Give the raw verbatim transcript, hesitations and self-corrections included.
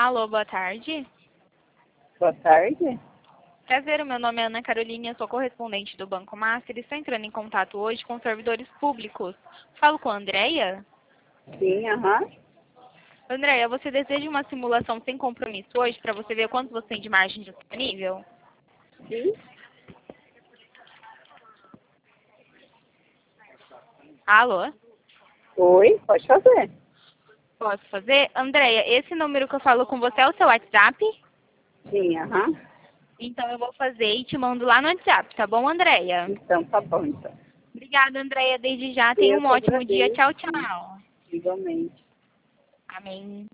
Alô, boa tarde. Boa tarde. Prazer, o meu nome é Ana Carolina, eu sou correspondente do Banco Master e estou entrando em contato hoje com servidores públicos. Falo com a Andréia? Sim, aham. Andréia, você deseja uma simulação sem compromisso hoje para você ver quanto você tem de margem disponível? Sim. Alô? Oi, pode fazer. Posso fazer? Andréia, esse número que eu falo com você é o seu WhatsApp? Sim, aham. Então eu vou fazer e te mando lá no WhatsApp, tá bom, Andréia? Então tá bom, então. Obrigada, Andréia. Desde já, tenha Eu um que ótimo dia. agradeço. Tchau, tchau. Igualmente. Amém.